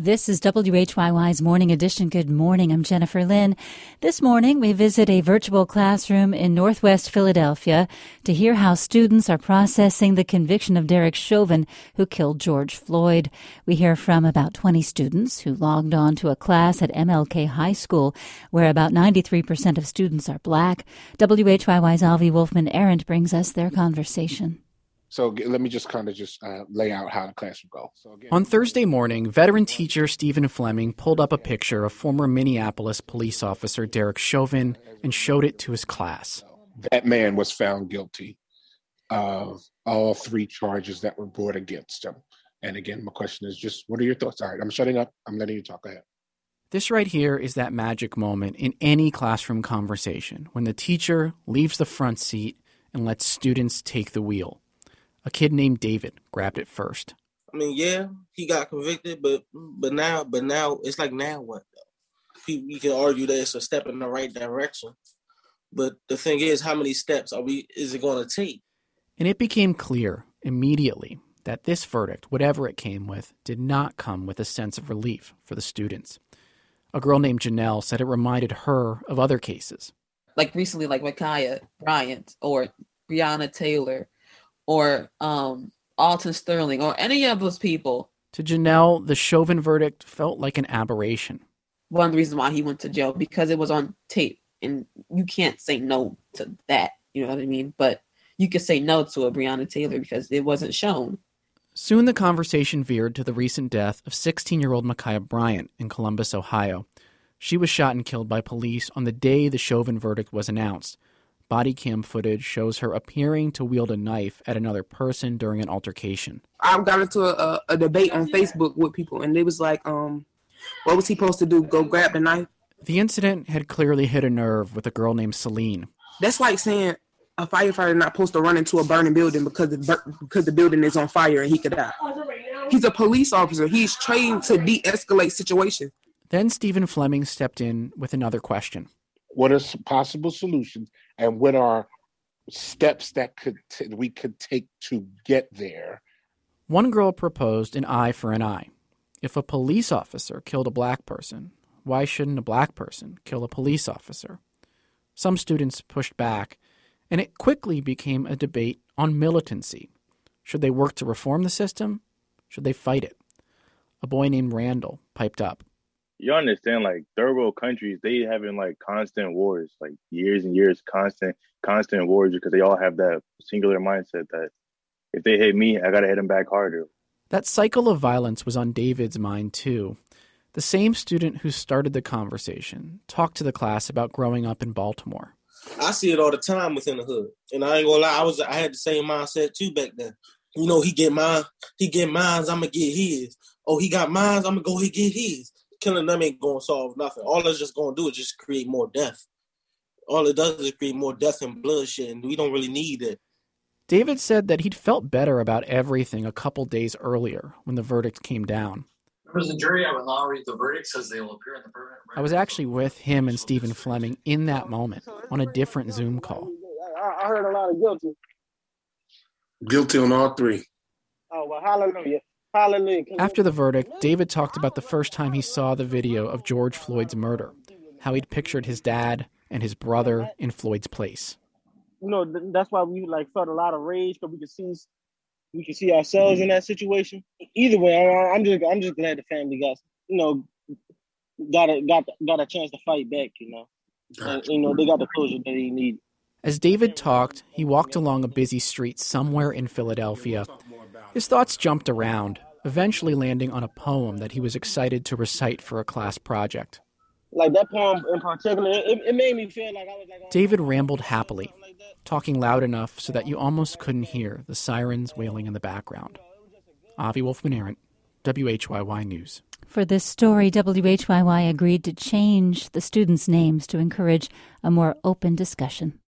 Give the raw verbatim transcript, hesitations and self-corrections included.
This is W H Y Y's Morning Edition. Good morning. I'm Jennifer Lynn. This morning, we visit a virtual classroom in Northwest Philadelphia to hear how students are processing the conviction of Derek Chauvin, who killed George Floyd. We hear from about twenty students who logged on to a class at M L K High School, where about ninety-three percent of students are black. W H Y Y's Avi Wolfman-Arent brings us their conversation. So let me just kind of just uh, lay out how the class will go. So again, on Thursday morning, veteran teacher Stephen Fleming pulled up a picture of former Minneapolis police officer Derek Chauvin and showed it to his class. That man was found guilty of all three charges that were brought against him. And again, my question is just, what are your thoughts? All right, I'm shutting up. I'm letting you talk. Go ahead. This right here is that magic moment in any classroom conversation when the teacher leaves the front seat and lets students take the wheel. A kid named David grabbed it first. I mean, yeah, he got convicted, but but now, but now it's like now what? People, you can argue that it's a step in the right direction, but the thing is, how many steps are we? Is it going to take? And it became clear immediately that this verdict, whatever it came with, did not come with a sense of relief for the students. A girl named Janelle said it reminded her of other cases, like recently, like Ma'Khia Bryant or Breonna Taylor, or um, Alton Sterling, or any of those people. To Janelle, the Chauvin verdict felt like an aberration. One of the reasons why he went to jail, because it was on tape, and you can't say no to that, you know what I mean? But you could say no to a Breonna Taylor because it wasn't shown. Soon the conversation veered to the recent death of sixteen-year-old Ma'Khia Bryant in Columbus, Ohio. She was shot and killed by police on the day the Chauvin verdict was announced. Body cam footage shows her appearing to wield a knife at another person during an altercation. I got into a, a debate on Facebook with people, and it was like, um, what was he supposed to do, go grab the knife? The incident had clearly hit a nerve with a girl named Celine. That's like saying a firefighter not supposed to run into a burning building because the, because the building is on fire and he could die. He's a police officer. He's trained to de-escalate situations. Then Stephen Fleming stepped in with another question. What are some possible solutions, and what are steps that could t- we could take to get there? One girl proposed an eye for an eye. If a police officer killed a black person, why shouldn't a black person kill a police officer? Some students pushed back, and it quickly became a debate on militancy. Should they work to reform the system? Should they fight it? A boy named Randall piped up. You understand, like, third world countries, they having, like, constant wars, like, years and years, constant, constant wars, because they all have that singular mindset that if they hit me, I got to hit them back harder. That cycle of violence was on David's mind, too. The same student who started the conversation talked to the class about growing up in Baltimore. I see it all the time within the hood. And I ain't gonna lie, I was I had the same mindset, too, back then. You know, he get mine, he get mine, I'm going to get his. Oh, he got mine, I'm going to go he get his. Killing them ain't going to solve nothing. All it's just going to do is just create more death. All it does is create more death and bloodshed, and we don't really need it. David said that he'd felt better about everything a couple days earlier when the verdict came down. Members of the jury, I will now read the verdict as they will appear in the permanent record. I was actually with him and Stephen Fleming in that moment on a different Zoom call. I heard a lot of guilty. Guilty on all three. Oh, well, hallelujah. Hallelujah. After the verdict, David talked about the first time he saw the video of George Floyd's murder, how he'd pictured his dad and his brother in Floyd's place. You know, that's why we like felt a lot of rage, because we could see we could see ourselves in that situation. Either way, I, I'm just I'm just glad the family got you know got a got got a chance to fight back. You know, and, you know they got the closure that they need. As David talked, he walked along a busy street somewhere in Philadelphia. His thoughts jumped around, eventually landing on a poem that he was excited to recite for a class project. Like that poem in particular, it, it made me feel like I was like... David rambled happily, talking loud enough so that you almost couldn't hear the sirens wailing in the background. Avi Wolfman-Arent, W H Y Y News. For this story, W H Y Y agreed to change the students' names to encourage a more open discussion.